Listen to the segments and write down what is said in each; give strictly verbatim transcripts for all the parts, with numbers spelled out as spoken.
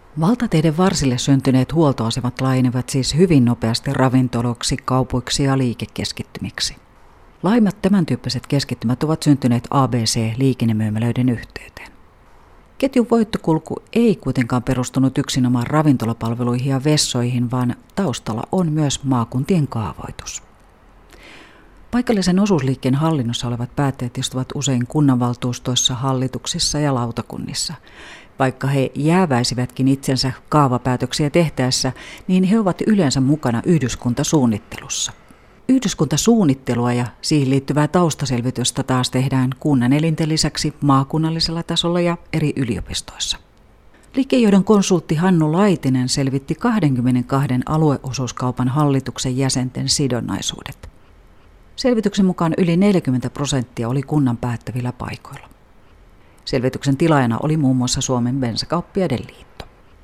Valtateiden varsille syntyneet huoltoasemat laajenevat siis hyvin nopeasti ravintoloiksi, kaupoiksi ja liikekeskittymiksi. Laajimmat tämän tyyppiset keskittymät ovat syntyneet A B C-liikennemyymälöiden yhteyteen. Ketjun voittokulku ei kuitenkaan perustunut yksinomaan ravintolapalveluihin ja vessoihin, vaan taustalla on myös maakuntien kaavoitus. Paikallisen osuusliikkeen hallinnossa olevat päättäjät istuvat usein kunnanvaltuustoissa, hallituksissa ja lautakunnissa. Vaikka he jääväisivätkin itsensä kaavapäätöksiä tehtäessä, niin he ovat yleensä mukana yhdyskuntasuunnittelussa. Yhdyskuntasuunnittelua ja siihen liittyvää taustaselvitystä taas tehdään kunnan elinten lisäksi maakunnallisella tasolla ja eri yliopistoissa. Liikkeenjohdon konsultti Hannu Laitinen selvitti kaksikymmentäkaksi alueosuuskaupan hallituksen jäsenten sidonnaisuudet. Selvityksen mukaan yli neljäkymmentä prosenttia oli kunnan päättävillä paikoilla. Selvityksen tilaajana oli muun muassa Suomen bensakauppiaiden liitto.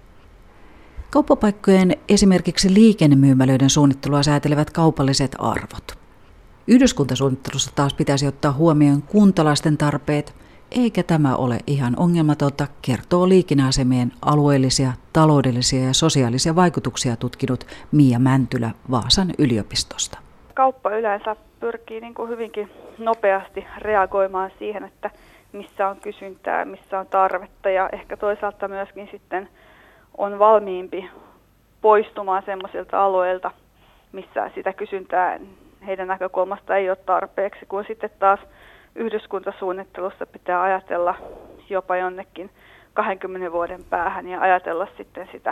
Kauppapaikkojen, esimerkiksi liikennemyymälöiden suunnittelua säätelevät kaupalliset arvot. Yhdyskuntasuunnittelussa taas pitäisi ottaa huomioon kuntalaisten tarpeet, eikä tämä ole ihan ongelmatonta, kertoo liikenneasemien alueellisia, taloudellisia ja sosiaalisia vaikutuksia tutkinut Mia Mäntylä Vaasan yliopistosta. Kauppa yleensä pyrkii niin kuin hyvinkin nopeasti reagoimaan siihen, että missä on kysyntää, missä on tarvetta ja ehkä toisaalta myöskin sitten on valmiimpi poistumaan semmoisilta alueilta, missä sitä kysyntää heidän näkökulmasta ei ole tarpeeksi, kun sitten taas yhdyskuntasuunnittelussa pitää ajatella jopa jonnekin kahdenkymmenen vuoden päähän ja ajatella sitten sitä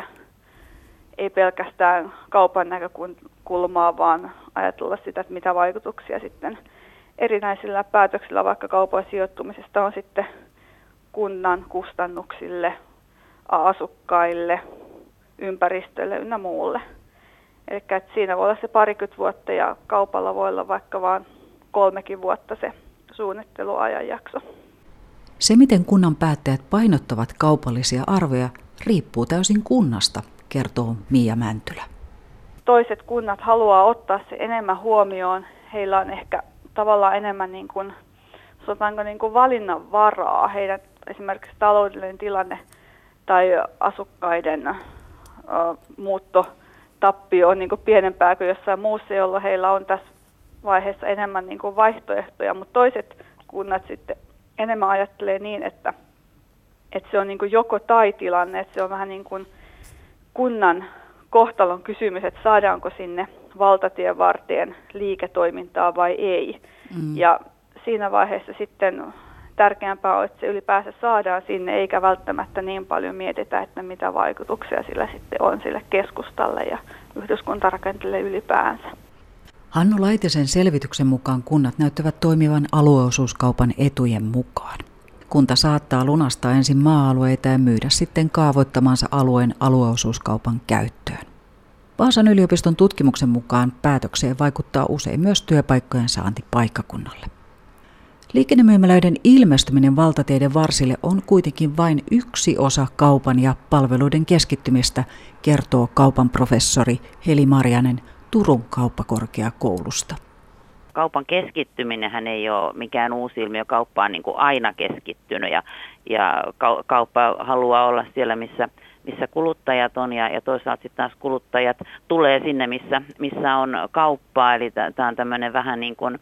ei pelkästään kaupan näkökulmaa, vaan ajatella sitä, että mitä vaikutuksia sitten erinäisillä päätöksillä vaikka kaupan sijoittumisesta on sitten kunnan kustannuksille, asukkaille, ympäristölle ynnä muulle. Eli siinä voi olla se parikymmentä vuotta ja kaupalla voi olla vaikka vain kolmekin vuotta se suunnitteluajanjakso. Se, miten kunnan päättäjät painottavat kaupallisia arvoja, riippuu täysin kunnasta, kertoo Mia Mäntylä. Toiset kunnat haluaa ottaa se enemmän huomioon. Heillä on ehkä tavallaan enemmän niin kuin, sanotaanko niin kuin valinnan varaa. Heidän esimerkiksi taloudellinen tilanne tai asukkaiden ä, muuttotappio on niin kuin pienempää kuin jossain muussa, jolloin heillä on tässä vaiheessa enemmän niin kuin vaihtoehtoja. Mutta toiset kunnat sitten enemmän ajattelee niin, että, että se on niin kuin joko tai tilanne, että se on vähän niin kuin kunnan kohtalon kysymys, että saadaanko sinne valtatien varteen liiketoimintaa vai ei. Mm. Ja siinä vaiheessa sitten tärkeämpää on, että se ylipäänsä saadaan sinne, eikä välttämättä niin paljon mietitä, että mitä vaikutuksia sillä sitten on sille keskustalle ja yhdyskuntarakenteelle ylipäänsä. Hannu Laitisen selvityksen mukaan kunnat näyttävät toimivan alueosuuskaupan etujen mukaan. Kunta saattaa lunastaa ensin maa-alueita ja myydä sitten kaavoittamansa alueen alueosuuskaupan käyttöön. Vaasan yliopiston tutkimuksen mukaan päätökseen vaikuttaa usein myös työpaikkojen saanti paikkakunnalle. Liikennemyymälöiden ilmestyminen valtateiden varsille on kuitenkin vain yksi osa kaupan ja palveluiden keskittymistä, kertoo kaupan professori Heli Marjanen Turun kauppakorkeakoulusta. Kaupan keskittyminenhän ei ole mikään uusi ilmiö. Kauppa on niin kuin aina keskittynyt ja, ja kauppa haluaa olla siellä, missä, missä kuluttajat on ja, ja toisaalta sitten taas kuluttajat tulee sinne, missä, missä on kauppaa. Eli tämä on tämmöinen vähän niin kuin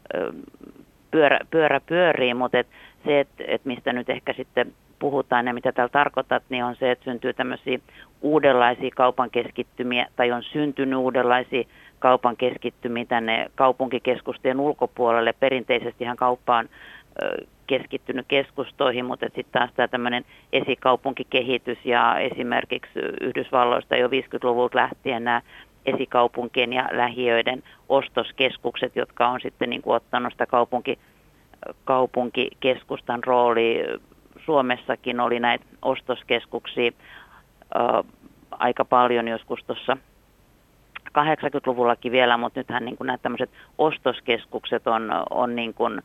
pyörä, pyörä pyörii, mutta et se, että et mistä nyt ehkä sitten puhutaan ja mitä täällä tarkoitat, niin on se, että syntyy tämmöisiä uudenlaisia kaupan keskittymiä tai on syntynyt uudenlaisia kaupan keskittymiä tänne kaupunkikeskusten ulkopuolelle. Perinteisestihan kauppa on keskittynyt keskustoihin, mutta sitten taas tämä tämmöinen esikaupunkikehitys ja esimerkiksi Yhdysvalloista jo viisikymmentäluvulta lähtien nämä esikaupunkien ja lähiöiden ostoskeskukset, jotka on sitten niin kuin ottanut sitä kaupunki, kaupunkikeskustan roolia. Suomessakin oli näitä ostoskeskuksia ää, aika paljon joskus tuossa kahdeksankymmentäluvullakin vielä, mutta nythän niin kuin nämä tämmöiset ostoskeskukset on, on niin kuin,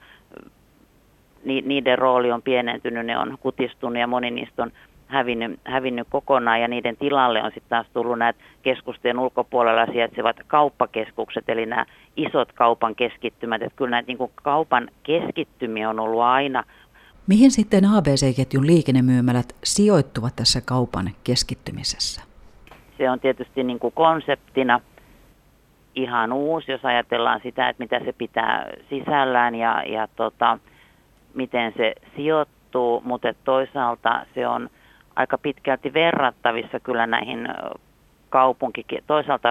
niiden rooli on pienentynyt, ne on kutistunut ja moni niistä on hävinnyt, hävinnyt kokonaan ja niiden tilalle on sitten taas tullut näitä keskustojen ulkopuolella sijaitsevat kauppakeskukset, eli nämä isot kaupan keskittymät, että kyllä näitä niin kuin kaupan keskittymiä on ollut aina, Mihin sitten A B C-ketjun liikennemyymälät sijoittuvat tässä kaupan keskittymisessä? Se on tietysti niin kuin konseptina ihan uusi, jos ajatellaan sitä, että mitä se pitää sisällään ja, ja tota, miten se sijoittuu, mutta toisaalta se on aika pitkälti verrattavissa kyllä näihin kaupunki, toisaalta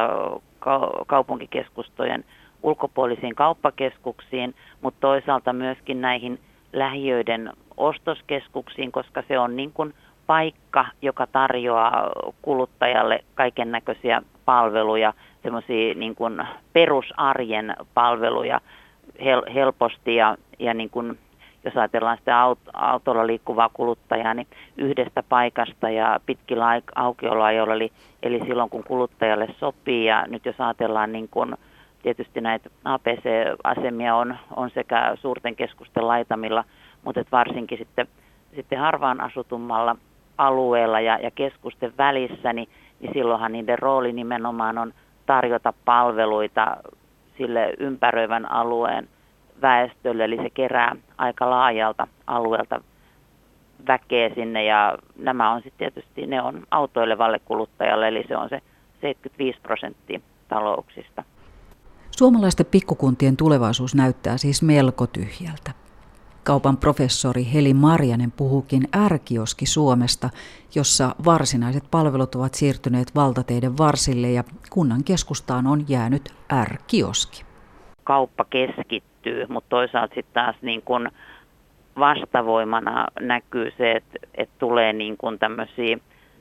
kaupunkikeskustojen ulkopuolisiin kauppakeskuksiin, mutta toisaalta myöskin näihin lähiöiden ostoskeskuksiin, koska se on niin kuin paikka, joka tarjoaa kuluttajalle kaiken näköisiä palveluja, semmoisia niin kuin perusarjen palveluja hel- helposti ja, ja niin kuin, jos ajatellaan sitä aut- autolla liikkuvaa kuluttajaa, niin yhdestä paikasta ja pitkillä aukioloajoilla, eli, eli silloin kun kuluttajalle sopii. Ja nyt jos ajatellaan, niin kuin, tietysti näitä A B C-asemia on, on sekä suurten keskusten laitamilla, mutta varsinkin sitten, sitten harvaan asutummalla alueella ja, ja keskusten välissä, niin, niin silloinhan niiden rooli nimenomaan on tarjota palveluita sille ympäröivän alueen väestölle, eli se kerää aika laajalta alueelta väkeä sinne, ja nämä on sitten tietysti, ne on autoilevalle kuluttajalle, eli se on se seitsemänkymmentäviisi prosenttia talouksista. Suomalaisten pikkukuntien tulevaisuus näyttää siis melko tyhjältä. Kaupan professori Heli Marjanen puhuukin R-kioski Suomesta, jossa varsinaiset palvelut ovat siirtyneet valtateiden varsille ja kunnan keskustaan on jäänyt R-kioski. Kauppa keskittyy, mutta toisaalta sitten taas niin kun vastavoimana näkyy se, että, että tulee niin kun tämmöisiä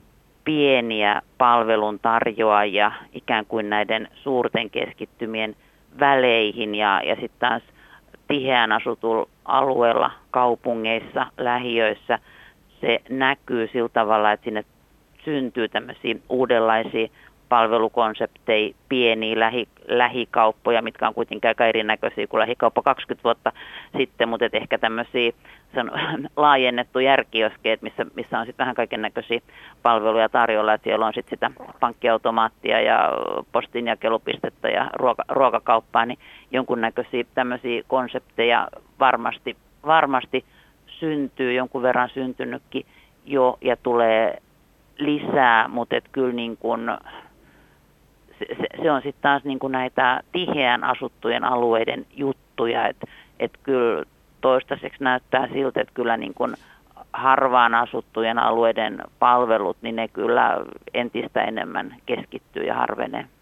pieniä palveluntarjoajia ikään kuin näiden suurten keskittymien väleihin ja, ja sitten taas tiheään asutulla alueella, kaupungeissa, lähiöissä se näkyy sillä tavalla, että sinne syntyy tämmöisiä uudenlaisia palvelukonsepteja, pieniä lähi, lähikauppoja, mitkä on kuitenkin aika erinäköisiä kuin lähikauppa kaksikymmentä vuotta sitten, mutta ehkä tämmöisiä laajennettu järkioskeja, missä, missä on sitten vähän kaiken näköisiä palveluja tarjolla, että siellä on sitten sitä pankkiautomaattia ja postinjakelupistettä ja ruoka, ruokakauppaa, niin jonkunnäköisiä tämmöisiä konsepteja varmasti, varmasti syntyy, jonkun verran syntynytkin jo ja tulee lisää, mutta et kyllä niin kuin Se, se on sitten taas niin kuin näitä tiheään asuttujen alueiden juttuja, että et kyllä toistaiseksi näyttää siltä, että kyllä niin kuin harvaan asuttujen alueiden palvelut, niin ne kyllä entistä enemmän keskittyy ja harvenee.